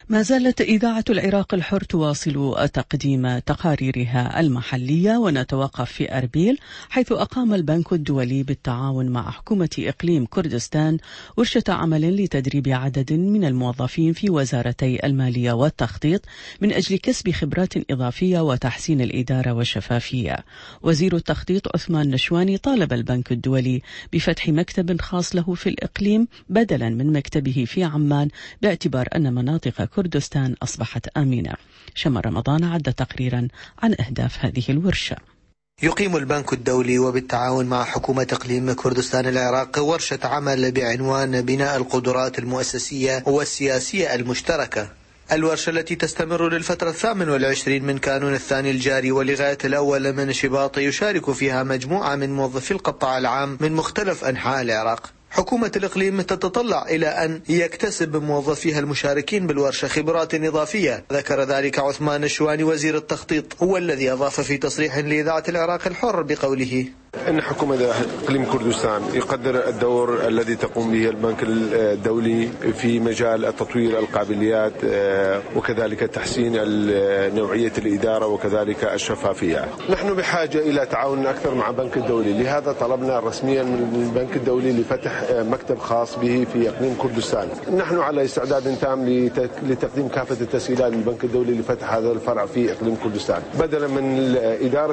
ما زالت إذاعة العراق الحر تواصل تقديم تقاريرها المحلية، ونتوقف في أربيل حيث أقام البنك الدولي بالتعاون مع حكومة إقليم كردستان ورشة عمل لتدريب عدد من الموظفين في وزارتي المالية والتخطيط من أجل كسب خبرات إضافية وتحسين الإدارة والشفافية. وزير التخطيط عثمان نشواني طالب البنك الدولي بفتح مكتب خاص له في الإقليم بدلا من مكتبه في عمان، باعتبار أن مناطق كردستان أصبحت آمنة. شمر رمضان عد تقريرا عن أهداف هذه الورشة. يقيم البنك الدولي وبالتعاون مع حكومة إقليم كردستان العراق ورشة عمل بعنوان بناء القدرات المؤسسية والسياسية المشتركة. الورشة التي تستمر للفترة 28 من كانون الثاني الجاري ولغاية الأول من شباط يشارك فيها مجموعة من موظفي القطاع العام من مختلف أنحاء العراق. حكومة الإقليم تتطلع إلى أن يكتسب موظفيها المشاركين بالورشة خبرات إضافية. ذكر ذلك عثمان الشواني وزير التخطيط، هو الذي أضاف في تصريح لإذاعة العراق الحر بقوله: إن حكومة إقليم كردستان يقدر الدور الذي تقوم به البنك الدولي في مجال تطوير القابليات وكذلك تحسين نوعية الإدارة وكذلك الشفافية. نحن بحاجة إلى تعاون أكثر مع البنك الدولي، لهذا طلبنا رسميا من البنك الدولي لفتح مكتب خاص به في إقليم كردستان. نحن على استعداد تام لتقديم كافة التسهيلات للبنك الدولي لفتح هذا الفرع في إقليم كردستان، بدلا من إدارة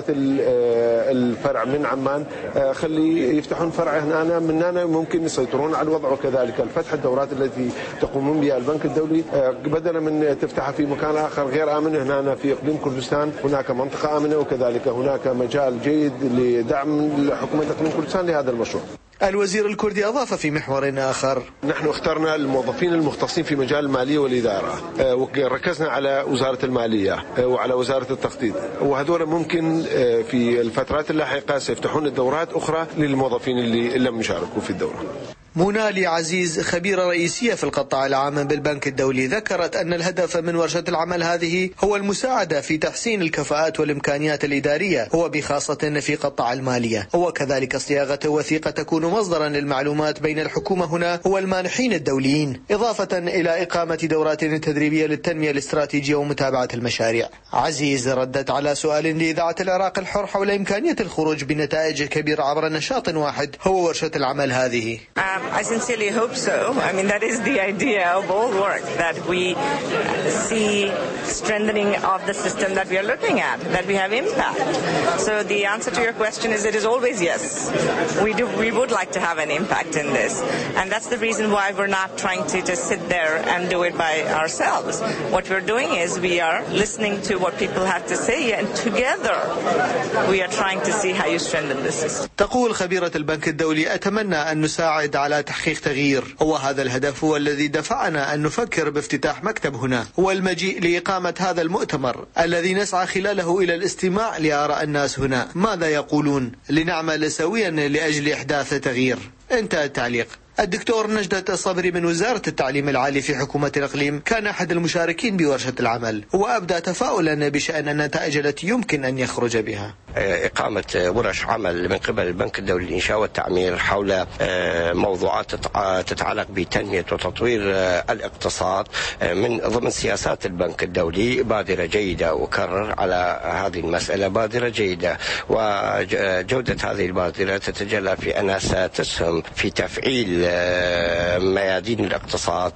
الفرع من عمان خلي يفتحون فرع هنا من هنا، ممكن يسيطرون على الوضع وكذلك الفتح الدورات التي تقومون بها البنك الدولي بدلا من تفتحها في مكان آخر غير آمن. هنا في إقليم كردستان هناك منطقة آمنة وكذلك هناك مجال جيد لدعم حكومة إقليم كردستان لهذا المشروع. الوزير الكردي أضاف في محور آخر: نحن اخترنا الموظفين المختصين في مجال المالية والإدارة، وركزنا على وزارة المالية وعلى وزارة التخطيط، وهذول ممكن في الفترات اللاحقة سيفتحون الدورات أخرى للموظفين اللي لم يشاركوا في الدورة. منالي عزيز خبيرة رئيسية في القطاع العام بالبنك الدولي ذكرت أن الهدف من ورشة العمل هذه هو المساعدة في تحسين الكفاءات والإمكانيات الإدارية، وبخاصة في قطاع المالية، وكذلك صياغة وثيقة تكون مصدرا للمعلومات بين الحكومة هنا والمانحين الدوليين، إضافة إلى إقامة دورات تدريبية للتنمية الاستراتيجية ومتابعة المشاريع. عزيز ردت على سؤال لإذاعة العراق الحر حول إمكانية الخروج بنتائج كبيرة عبر نشاط واحد هو ورشة العمل هذه. I sincerely hope so. I mean, that is the idea of all work, that we see strengthening of the system that we are looking at, that we have impact. So the answer to your question is it is always yes. We would like to have an impact in this. And that's the reason why we're not trying to just sit there and do it by ourselves. What we're doing is we are listening to what people have to say, and together we are trying to see how you strengthen the system. تقول خبيرة البنك الدولي: أتمنى أن نساعد على تحقيق تغيير، وهذا الهدف هو الذي دفعنا أن نفكر بافتتاح مكتب هنا والمجيء لإقامة هذا المؤتمر الذي نسعى خلاله إلى الاستماع لآراء الناس هنا، ماذا يقولون، لنعمل سويا لأجل إحداث تغيير. انتهى التعليق. الدكتور نجدة الصبري من وزارة التعليم العالي في حكومة الإقليم كان أحد المشاركين بورشة العمل، وأبدى تفاؤلا بشأن النتائج التي يمكن أن يخرج بها. إقامة ورش عمل من قبل البنك الدولي للإنشاء والتعمير حول موضوعات تتعلق بتنمية وتطوير الاقتصاد من ضمن سياسات البنك الدولي بادرة جيدة، أكرر على هذه المسألة بادرة جيدة، وجودة هذه البادرة تتجلى في أنها ستسهم في تفعيل ميادين الاقتصاد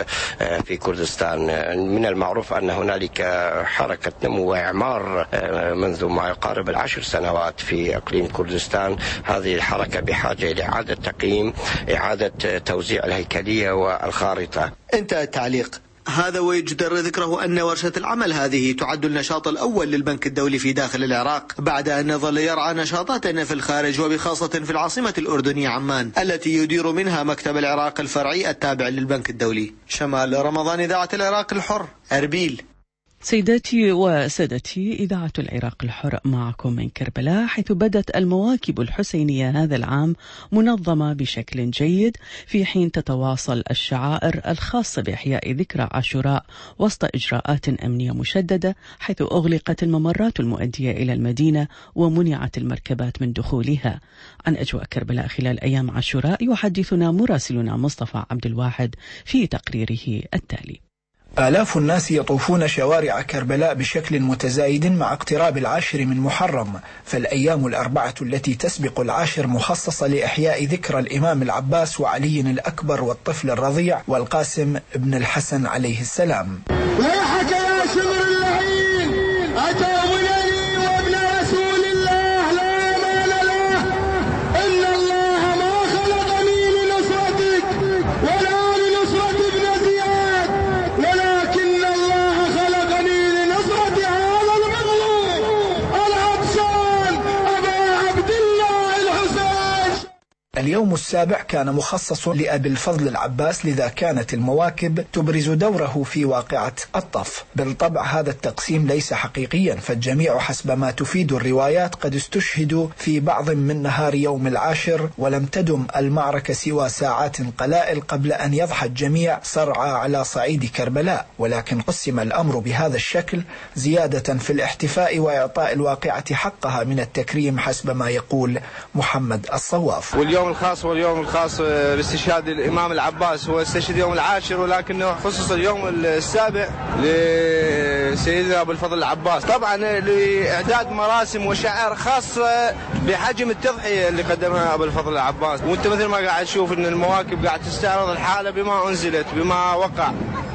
في كردستان. من المعروف أن هنالك حركة نمو وإعمار منذ ما يقارب 10 سنوات في إقليم كردستان. هذه الحركة بحاجة لإعادة تقييم، إعادة توزيع الهيكلية والخارطة. انتهى التعليق. هذا ويجدر ذكره أن ورشة العمل هذه تعد النشاط الأول للبنك الدولي في داخل العراق، بعد أن ظل يرعى نشاطات في الخارج وبخاصة في العاصمة الأردنية عمان التي يدير منها مكتب العراق الفرعي التابع للبنك الدولي. شمال رمضان، إذاعة العراق الحر، أربيل. سيداتي وسادتي، إذاعة العراق الحر معكم من كربلاء، حيث بدت المواكب الحسينية هذا العام منظمة بشكل جيد، في حين تتواصل الشعائر الخاصة بإحياء ذكرى عاشوراء وسط إجراءات أمنية مشددة، حيث أغلقت الممرات المؤدية إلى المدينة ومنعت المركبات من دخولها. عن أجواء كربلاء خلال أيام عاشوراء يحدثنا مراسلنا مصطفى عبد الواحد في تقريره التالي. آلاف الناس يطوفون شوارع كربلاء بشكل متزايد مع اقتراب 10 من محرم، فالأيام 4 التي تسبق 10 مخصصة لإحياء ذكرى الإمام العباس وعلي الأكبر والطفل الرضيع والقاسم بن الحسن عليه السلام. ويحك يا شمر اللعين أتى ولي وابن رسول الله لا مال له، إن الله ما خلقني لنصرتك ولا لنصرة ابن زياد، ولكن الله خلقني لنصرة هذا المظلوم العطشان أبا عبد الله الحسين. اليوم السابع كان مخصص لأبي الفضل العباس، لذا كانت المواكب تبرز دوره في واقعة الطف. بالطبع هذا التقسيم ليس حقيقيا، فالجميع حسب ما تفيد الروايات قد استشهدوا في بعض من نهار يوم 10، ولم تدم المعركة سوى ساعات قلائل قبل أن يضحى الجميع صرعى على صعيد كربلاء، ولكن قسم الأمر بهذا الشكل زيادة في الاحتفاء وإعطاء الواقعة حقها من التكريم حسب ما يقول محمد الصواف. واليوم الخاص لاستشهاد الإمام العباس هو استشهد يوم 10، ولكنه خصص اليوم السابع لسيدنا أبو الفضل العباس، طبعا لإعداد مراسم وشعائر خاصة بحجم التضحية اللي قدمها أبو الفضل العباس. وانت مثل ما قاعد تشوف ان المواكب قاعد تستعرض الحالة بما أنزلت بما وقع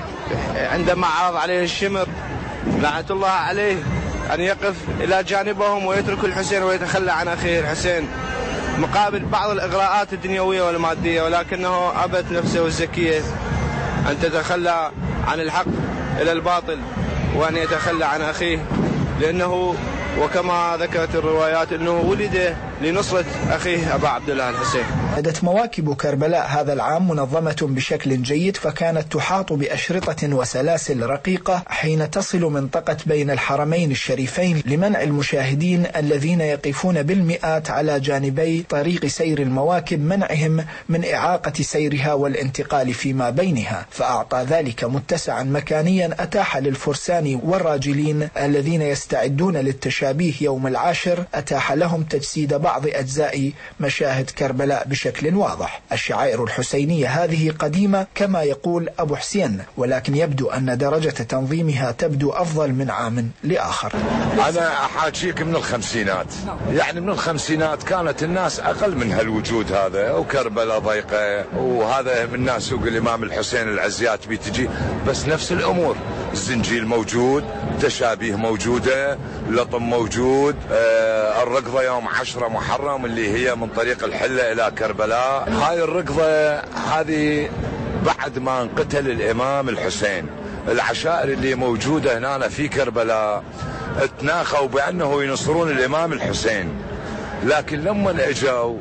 عندما عرض عليه الشمر لعنة الله عليه أن يقف إلى جانبهم ويترك الحسين ويتخلى عن أخيه الحسين مقابل بعض الإغراءات الدنيوية والمادية، ولكنه أبت نفسه الزكية أن تتخلى عن الحق إلى الباطل وأن يتخلى عن أخيه، لأنه وكما ذكرت الروايات أنه ولد لنصرة أخيه أبا عبد الله الحسين. بدت مواكب كربلاء هذا العام منظمة بشكل جيد، فكانت تحاط بأشرطة وسلاسل رقيقة حين تصل منطقة بين الحرمين الشريفين لمنع المشاهدين الذين يقفون بالمئات على جانبي طريق سير المواكب منعهم من إعاقة سيرها والانتقال فيما بينها، فأعطى ذلك متسعا مكانيا أتاح للفرسان والراجلين الذين يستعدون للتشابيه يوم 10 أتاح لهم تجسيد بعض أجزاء مشاهد كربلاء بشكل واضح. الشعائر الحسينية هذه قديمة كما يقول أبو حسين، ولكن يبدو أن درجة تنظيمها تبدو أفضل من عام لآخر. أنا أحاكيك من الخمسينات، يعني من الخمسينات كانت الناس أقل من هالوجود هذا، وكربلاء ضيقة، وهذا من ناس سوق الإمام الحسين العزيات بتجي، بس نفس الأمور، الزنجيل موجود، تشابيه موجودة، لطم موجود، الركضة يوم 10 محرم اللي هي من طريق الحلة إلى كربلاء. هاي الركضة هذه بعد ما انقتل الإمام الحسين، العشائر اللي موجودة هنا في كربلاء اتناخوا بأنه ينصرون الإمام الحسين، لكن لما اجوا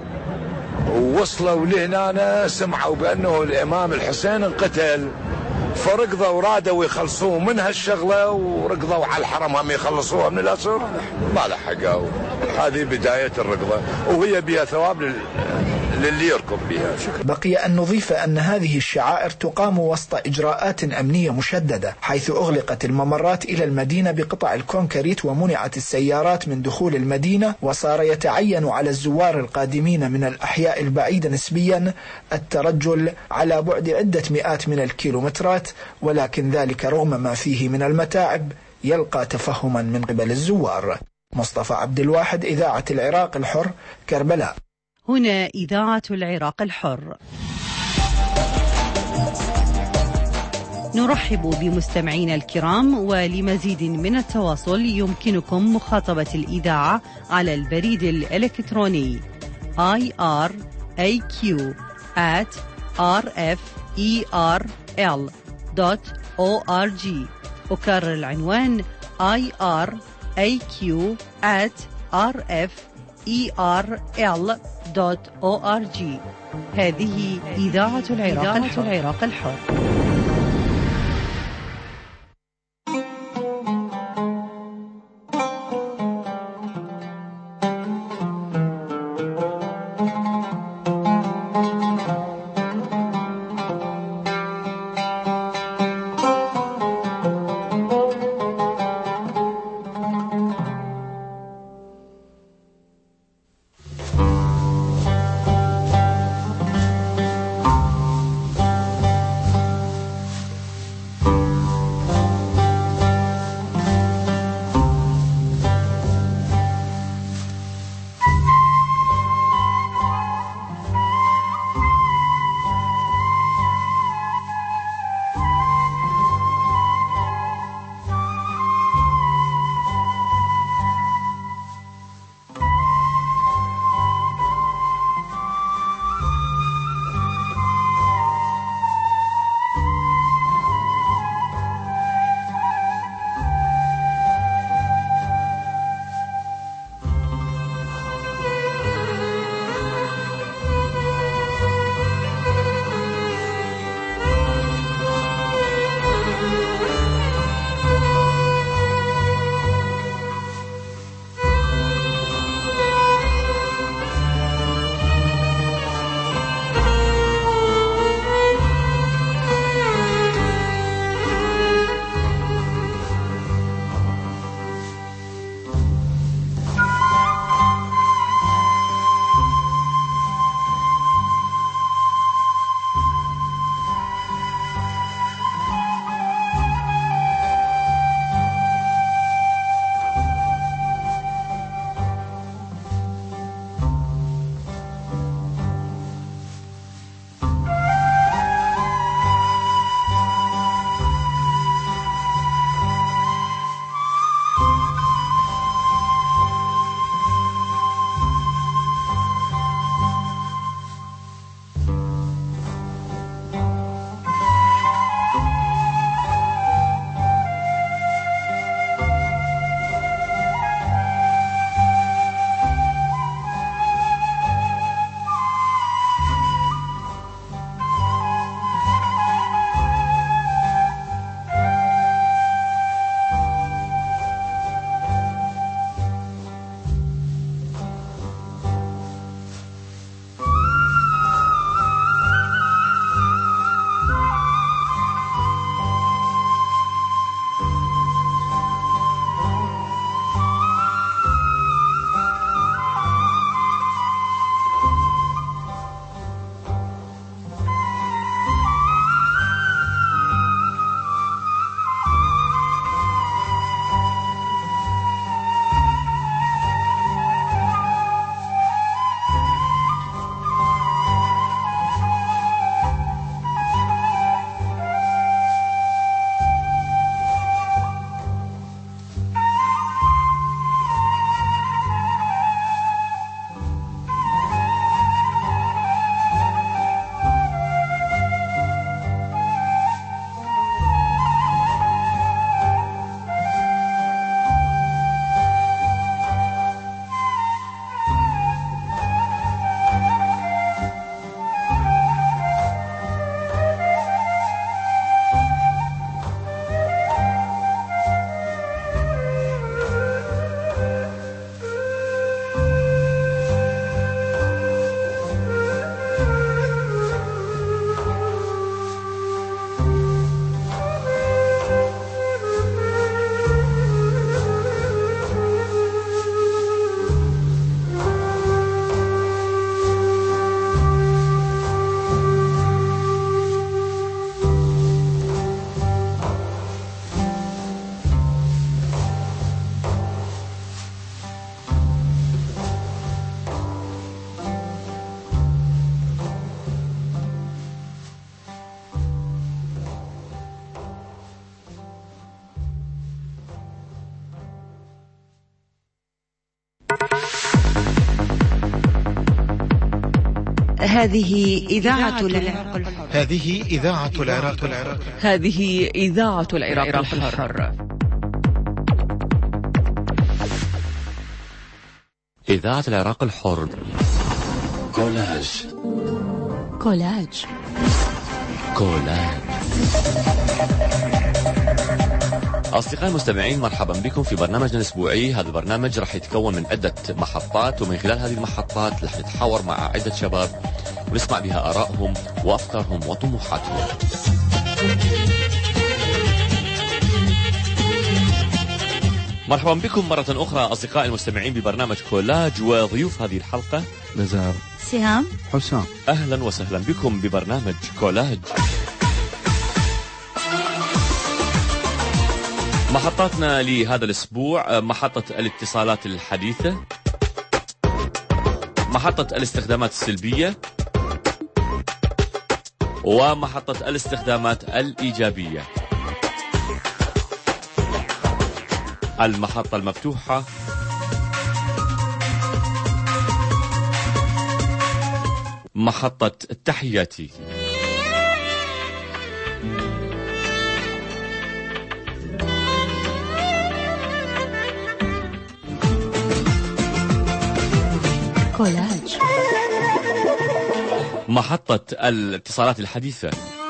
ووصلوا لهنا سمعوا بأنه الإمام الحسين انقتل، فركضوا ورادوا يخلصوه من هالشغلة، وركضوا على الحرم هم يخلصوها من الأسر، ما لحقوا. هذه بداية الركضة، وهي بها ثواب للي يركض بها. بقي أن نضيف أن هذه الشعائر تقام وسط إجراءات أمنية مشددة، حيث أغلقت الممرات إلى المدينة بقطع الكونكريت ومنعت السيارات من دخول المدينة، وصار يتعين على الزوار القادمين من الأحياء البعيدة نسبيا الترجل على بعد عدة مئات من الكيلومترات، ولكن ذلك رغم ما فيه من المتاعب يلقى تفهما من قبل الزوار. مصطفى عبد الواحد، إذاعة العراق الحر، كربلاء. هنا إذاعة العراق الحر. نرحب بمستمعينا الكرام، ولمزيد من التواصل يمكنكم مخاطبة الإذاعة على البريد الإلكتروني iraq@rferl.org. أكرر العنوان iraq@rferl.org. هذه إذاعة العراق الحر. هذه إذاعة العراق الحر. هذه إذاعة العراق الحر. هذه إذاعة العراق الحر. إذاعة العراق الحر. كولاج. كولاج. كولاج. أصدقائي المستمعين، مرحبا بكم في برنامجنا الأسبوعي. هذا البرنامج راح يتكون من عدة محطات، ومن خلال هذه المحطات راح نتحاور مع عدة شباب ونسمع بها آرائهم وأفكارهم وطموحاتهم. مرحبا بكم مرة أخرى أصدقائي المستمعين ببرنامج كولاج، وضيوف هذه الحلقة نزار، سهام، حسام. أهلا وسهلا بكم ببرنامج كولاج. محطاتنا لهذا الأسبوع: محطة الاتصالات الحديثة، محطة الاستخدامات السلبية، ومحطة الاستخدامات الإيجابية. المحطة المفتوحة، محطة تحياتي. كولاج. محطة الاتصالات الحديثة.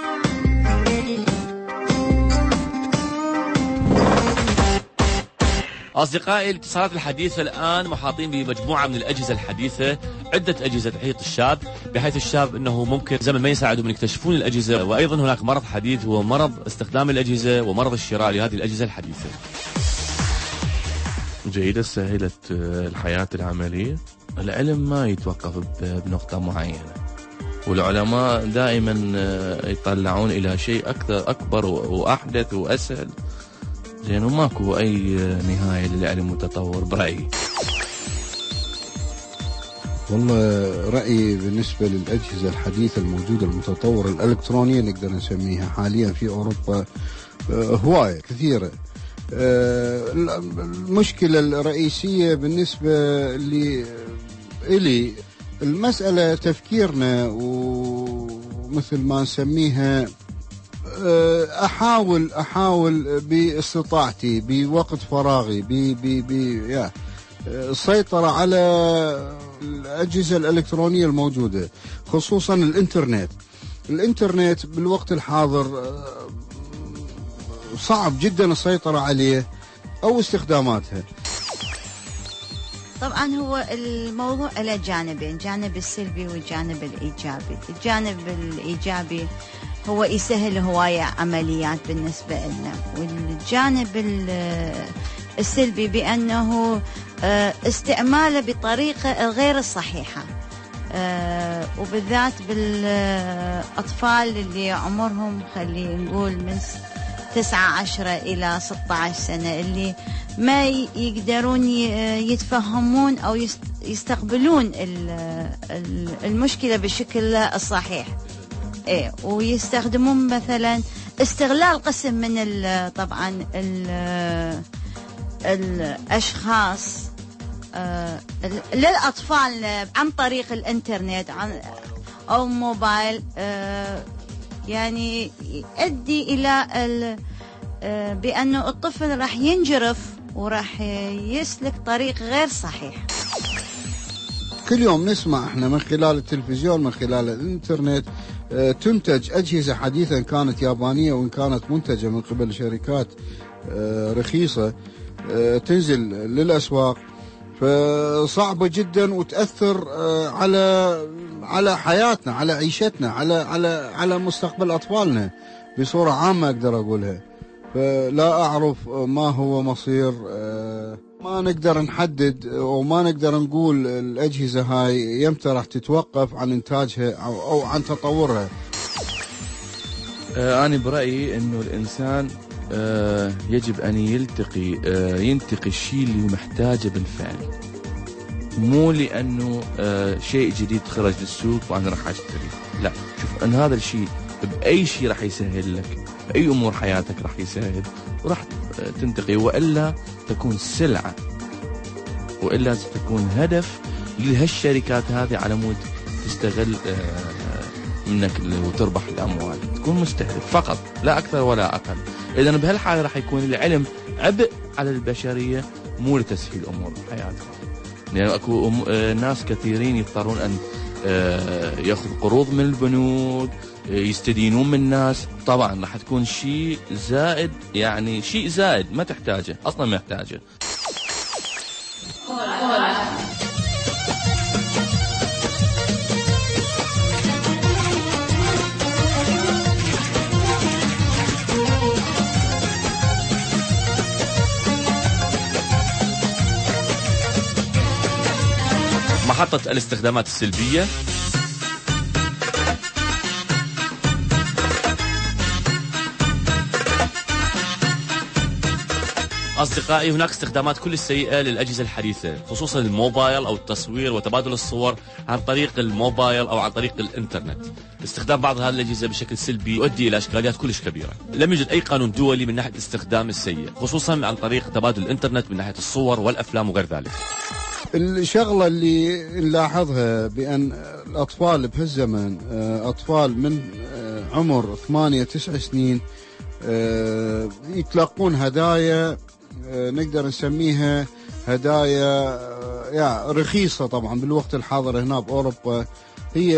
أصدقائي، الاتصالات الحديثة الآن محاطين بمجموعة من الأجهزة الحديثة، عدة أجهزة تحيط الشاب، بحيث الشاب أنه ممكن زمن ما يساعدهم من يكتشفون الأجهزة. وأيضا هناك مرض حديث هو مرض استخدام الأجهزة ومرض الشراء لهذه الأجهزة الحديثة. جيدة، سهلت الحياة العملية. العلم ما يتوقف بنقطة معينة، والعلماء دائما يطلعون إلى شيء أكبر وأحدث وأسهل. زين، وماكو أي نهاية للعلم والتطور برأيي. والله رأيي بالنسبة للأجهزة الحديثة الموجودة المتطورة الإلكترونية نقدر نسميها حاليا في أوروبا هواية كثيرة. المشكلة الرئيسية بالنسبة لي المسألة تفكيرنا، ومثل ما نسميها أحاول باستطاعتي بوقت فراغي السيطرة على الأجهزة الإلكترونية الموجودة، خصوصا الإنترنت بالوقت الحاضر صعب جدا السيطرة عليه أو استخداماتها. طبعا هو الموضوع له جانبين، الجانب السلبي والجانب الإيجابي. الجانب الإيجابي هو يسهل هواية عمليات بالنسبة لنا، والجانب السلبي بأنه استعماله بطريقة غير الصحيحة، وبالذات بالأطفال اللي عمرهم خلينا نقول من 9-10 إلى 16 سنة، اللي ما يقدرون يتفهمون أو يستقبلون المشكلة بالشكل الصحيح. ويستخدمون مثلا استغلال قسم من طبعا الأشخاص للأطفال عن طريق الإنترنت أو موبايل، يعني يؤدي إلى بأنه الطفل راح ينجرف وراح يسلك طريق غير صحيح. كل يوم نسمع احنا من خلال التلفزيون، من خلال الإنترنت، تنتج أجهزة حديثة إن كانت يابانية وإن كانت منتجة من قبل شركات رخيصة، تنزل للأسواق، فصعبة جدا وتأثر على حياتنا، على عيشتنا، على مستقبل أطفالنا بصورة عامة أقدر أقولها. فلا أعرف ما هو مصير، ما نقدر نحدد وما نقدر نقول الأجهزة هاي يمتى راح تتوقف عن إنتاجها أو عن تطورها. أنا برأيي أنه الإنسان يجب أن ينتقي الشيء اللي محتاجه بالفعل، مو لأنه شيء جديد خرج للسوق وأنا راح أشتري. لا، شوف أن هذا الشيء بأي شيء راح يسهل لك، بأي أمور حياتك راح يسهل وراح تنتقي، وإلا تكون سلعة، وإلا ستكون هدف لهالشركات هذه على مود تستغل منك وتربح الأموال. تكون مستهلك فقط لا أكثر ولا أقل. إذن بهالحالة راح يكون العلم عبء على البشرية مو لتسهيل أمور حياتهم. لأن أكو ناس كثيرين يضطرون أن يأخذ قروض من البنوك، يستدينون من الناس. طبعا راح تكون شيء زائد، يعني شيء زائد ما تحتاجه أصلا، ما يحتاجه. محطة الاستخدامات السلبية. أصدقائي، هناك استخدامات كل السيئة للأجهزة الحديثة، خصوصا الموبايل أو التصوير وتبادل الصور عن طريق الموبايل أو عن طريق الإنترنت. استخدام بعض هذه الأجهزة بشكل سلبي يؤدي إلى إشكاليات كلش كبيرة. لم يوجد أي قانون دولي من ناحية الاستخدام السيء، خصوصا عن طريق تبادل الإنترنت من ناحية الصور والأفلام وغير ذلك. الشغلة اللي نلاحظها بأن الأطفال بهالزمن، أطفال من عمر 8-9 سنين يتلقون هدايا نقدر نسميها هدايا رخيصة. طبعا بالوقت الحاضر هنا بأوروبا هي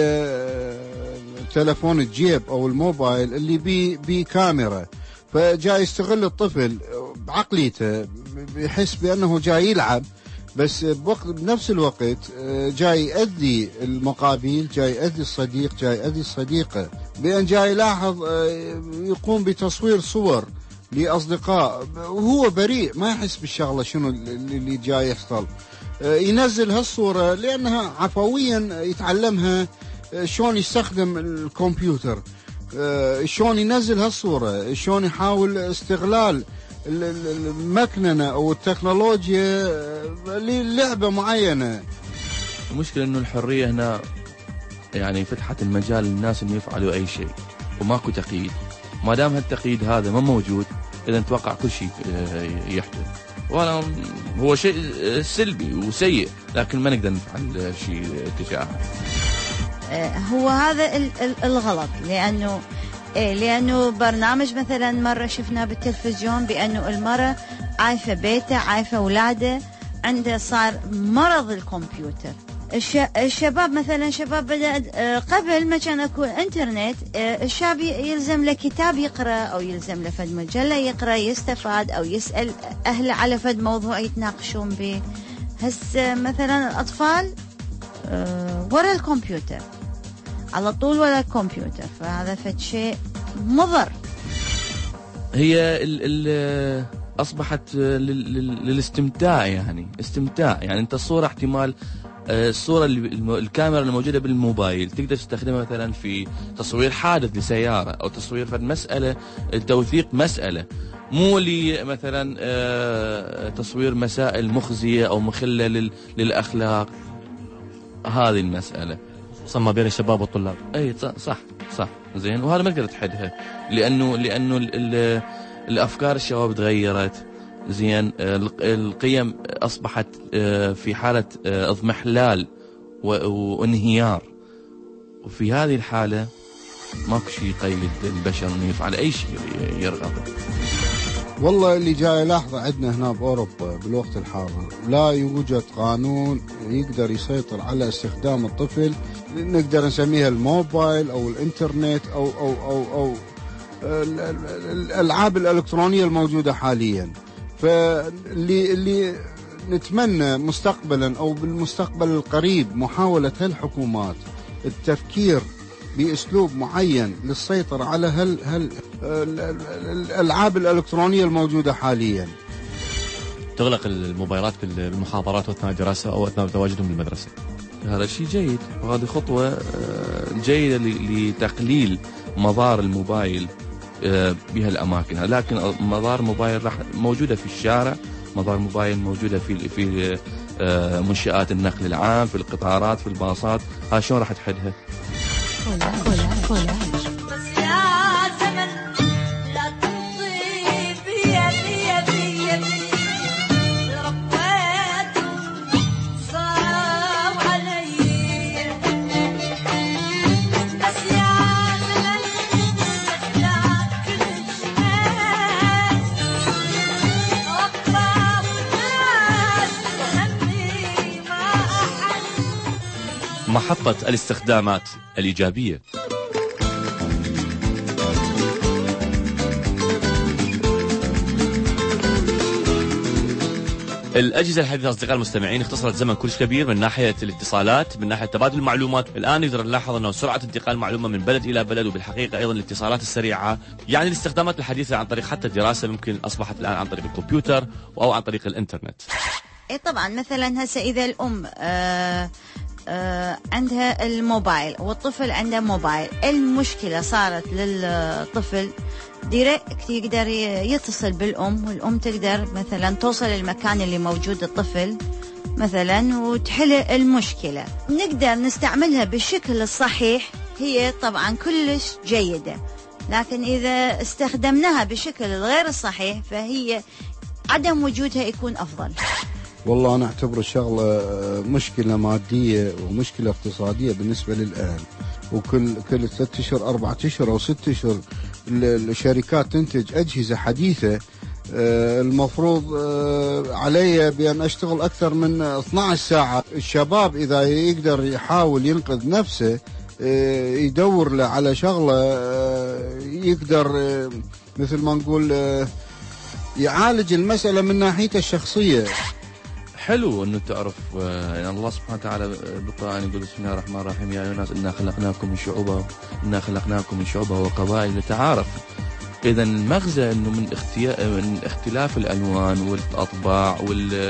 تلفون الجيب أو الموبايل اللي بيه كاميرا، فجاي يستغل الطفل بعقليته، يحس بأنه جاي يلعب، بس بنفس الوقت جاي يؤدي المقابيل، جاي يؤدي الصديق، جاي يؤدي الصديقة، بأن جاي يلاحظ يقوم بتصوير صور لأصدقاء وهو بريء ما يحس بالشغلة شنو اللي جاي يحصل. ينزل هالصورة لأنها عفويا يتعلمها شلون يستخدم الكمبيوتر، شلون ينزل هالصورة، شلون يحاول استغلال المكننة أو التكنولوجيا للعبة معينة. المشكلة إنه الحرية هنا يعني فتحت المجال للناس إنه يفعلوا أي شيء وماكو تقييد. ما دام هالتقييد هذا ما موجود، إذا نتوقع كل شيء يحدث، وأنا هو شيء سلبي وسيء، لكن ما نقدر نفعل شيء تجاهه. هو هذا الغلط، لأنه برنامج مثلا مرة شفناه بالتلفزيون بأنه المرأة عايفة بيته، عايفة أولاده، عنده صار مرض الكمبيوتر. الشباب مثلا شباب بدأ قبل ما كان اكو انترنت، الشاب يلزم له كتاب يقرأ او يلزم له فد مجلة يقرأ يستفاد او يسأل اهله على فد موضوع يتناقشون به. هسه مثلا الاطفال ورا الكمبيوتر على طول ورا الكمبيوتر، فهذا فد شيء مضر. هي اصبحت للاستمتاع، يعني استمتاع. يعني انت الصورة احتمال الصورة الكاميرا الموجودة بالموبايل تقدر تستخدمها مثلا في تصوير حادث لسيارة أو تصوير فد مسألة، توثيق مسألة، مو لي مثلا تصوير مسائل مخزية أو مخلة للأخلاق. هذه المسألة خصوصا ما بين الشباب والطلاب. أي صح زين. وهذا ما تقدر تحدها لأنه الأفكار الشباب تغيرت. زين، القيم أصبحت في حالة اضمحلال وانهيار، وفي هذه الحالة ماكو شيء يقيد البشر انه يفعل اي شيء يرغب. والله اللي جاي لاحظه عندنا هنا بأوروبا بالوقت الحاضر لا يوجد قانون يقدر يسيطر على استخدام الطفل، نقدر نسميها الموبايل او الانترنت او الالعاب الالكترونية الموجودة حاليا. فاللي نتمنى مستقبلا او بالمستقبل القريب محاولة هالحكومات التفكير باسلوب معين للسيطرة على الالعاب الالكترونية الموجودة حاليا. تغلق الموبايلات بالمحاضرات واثناء الدراسة او اثناء تواجدهم بالمدرسة. هذا شيء جيد، وهذه خطوة جيدة لتقليل مضار الموبايل بهالأماكن. لكن مضار موبايل راح موجودة في الشارع، مضار موبايل موجودة في منشآت النقل العام، في القطارات، في الباصات. ها شلون راح تحدها؟ محطة الاستخدامات الإيجابية. الأجهزة الحديثة أصدقاء المستمعين اختصرت زمن كلش كبير من ناحية الاتصالات، من ناحية تبادل المعلومات. الآن نقدر نلاحظ أنه سرعة انتقال المعلومة من بلد إلى بلد، وبالحقيقة أيضا الاتصالات السريعة. يعني الاستخدامات الحديثة عن طريق حتى الدراسة ممكن أصبحت الآن عن طريق الكمبيوتر أو عن طريق الإنترنت. إيه طبعا، مثلا هسه إذا الأم عندها الموبايل والطفل عنده موبايل، المشكلة صارت للطفل ديريكت يقدر يتصل بالأم، والأم تقدر مثلا توصل المكان اللي موجود الطفل مثلا وتحل المشكلة. نقدر نستعملها بالشكل الصحيح، هي طبعا كلش جيدة، لكن إذا استخدمناها بالشكل الغير الصحيح فهي عدم وجودها يكون أفضل. والله أنا أعتبر الشغلة مشكلة مادية ومشكلة اقتصادية بالنسبة للأهل، وكل 3 أشهر 4 أشهر أو 6 أشهر الشركات تنتج أجهزة حديثة. المفروض علي بأن أشتغل أكثر من 12 ساعة. الشباب إذا يقدر يحاول ينقذ نفسه يدور له على شغلة يقدر مثل ما نقول يعالج المسألة من ناحيته الشخصية. حلو انه تعرف يعني الله سبحانه وتعالى بالقرآن يقول بسم الله الرحمن الرحيم يا ايها الناس انا خلقناكم من شعوبة وقبائل لتعارف. اذا المغزى انه من اختلاف الالوان والاطباع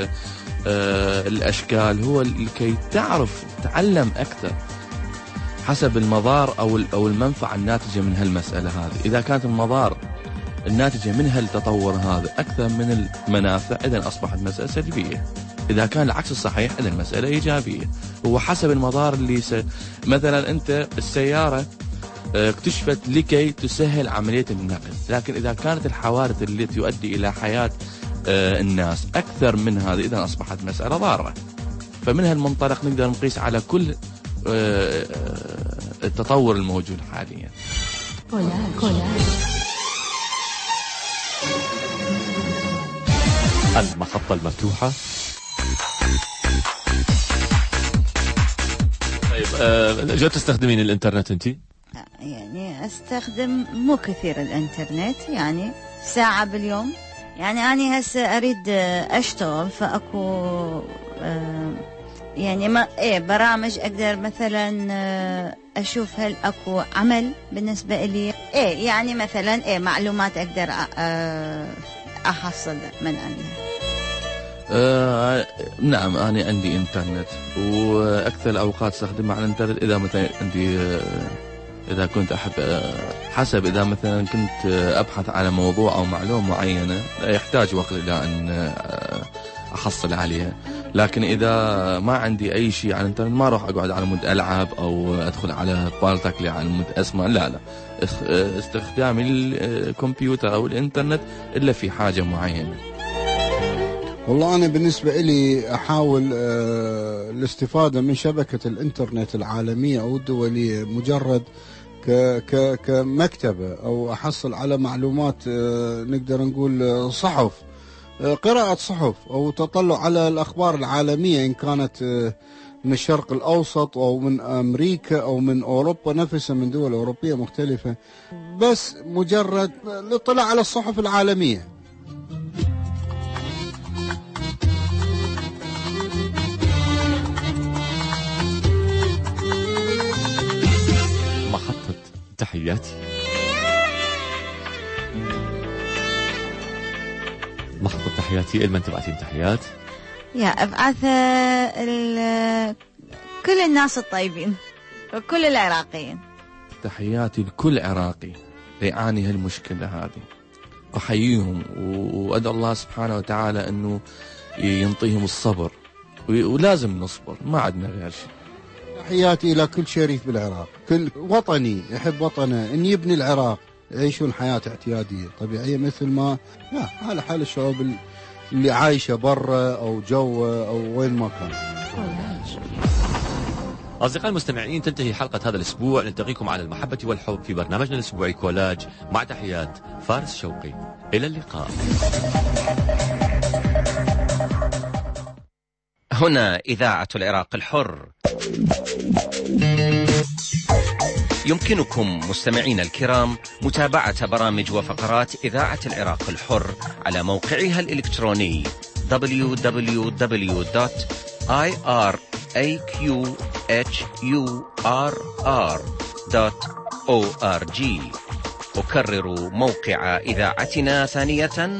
والاشكال هو لكي تعرف تتعلم اكثر حسب المضار او المنفعة الناتجة من هالمسألة هذه. اذا كانت المضار الناتجة من هالتطور هذا أكثر من المنافع إذن أصبحت مسألة سلبية. إذا كان العكس الصحيح إذن المسألة إيجابية. هو حسب المضار اللي مثلا أنت السيارة اكتشفت لكي تسهل عملية النقل، لكن إذا كانت الحوادث التي تؤدي إلى حياة الناس أكثر من هذا إذن أصبحت مسألة ضارة. فمن هالمنطلق نقدر نقيس على كل التطور الموجود حاليا. المحطة المفتوحة. طيب جو تستخدمين الانترنت انت؟ يعني استخدم مو كثير الانترنت، يعني ساعة باليوم. يعني أنا هسه أريد أشتغل فأكو يعني ما برامج أقدر مثلا أشوف هل أكو عمل بالنسبة لي. يعني مثلا معلومات أقدر أحصل من عنها. نعم أنا عندي إنترنت، وأكثر الأوقات استخدمها على الإنترنت إذا مثلا عندي إذا كنت أحب حسب إذا مثلا كنت أبحث على موضوع أو معلومة معينة يحتاج وقت إلى أن أحصل عليها. لكن إذا ما عندي أي شيء على الإنترنت ما أروح أقعد على مود ألعب أو أدخل على بالتكلي على مود أسمع، لا استخدامي الكمبيوتر أو الإنترنت إلا في حاجة معينة. والله أنا بالنسبة إلي أحاول الاستفادة من شبكة الإنترنت العالمية أو الدولية مجرد كمكتبة، أو أحصل على معلومات نقدر نقول صحف، قراءة صحف أو تطلع على الأخبار العالمية إن كانت من الشرق الأوسط أو من أمريكا أو من أوروبا نفسها، من دول أوروبية مختلفة، بس مجرد الاطلاع على الصحف العالمية. محطة تحياتي. محطة تحياتي لمن تبعتين تحيات؟ يا أبعث كل الناس الطيبين وكل العراقيين. تحياتي لكل عراقي يعاني هالمشكلة هذه، أحييهم وأدعو الله سبحانه وتعالى أنه ينطيهم الصبر، ولازم نصبر، ما عندنا غير شيء. تحياتي إلى كل شريف بالعراق، كل وطني يحب وطنه، أن يبني العراق يعيشون حياة اعتيادية طبيعية مثل ما على حال الشعوب اللي عايشة برا أو جوا أو وين ما كان. أصدقائي المستمعين، تنتهي حلقة هذا الأسبوع. نلتقيكم على المحبة والحب في برنامجنا الأسبوعي كولاج، مع تحيات فارس شوقي. إلى اللقاء. هنا إذاعة العراق الحر. يمكنكم مستمعين الكرام متابعة برامج وفقرات إذاعة العراق الحر على موقعها الإلكتروني www.iraqhurr.org. أكرر موقع إذاعتنا ثانية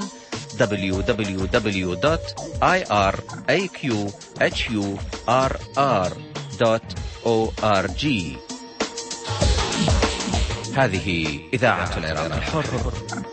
www.iraqhurr.org. هذه إذاعة العراق الحر.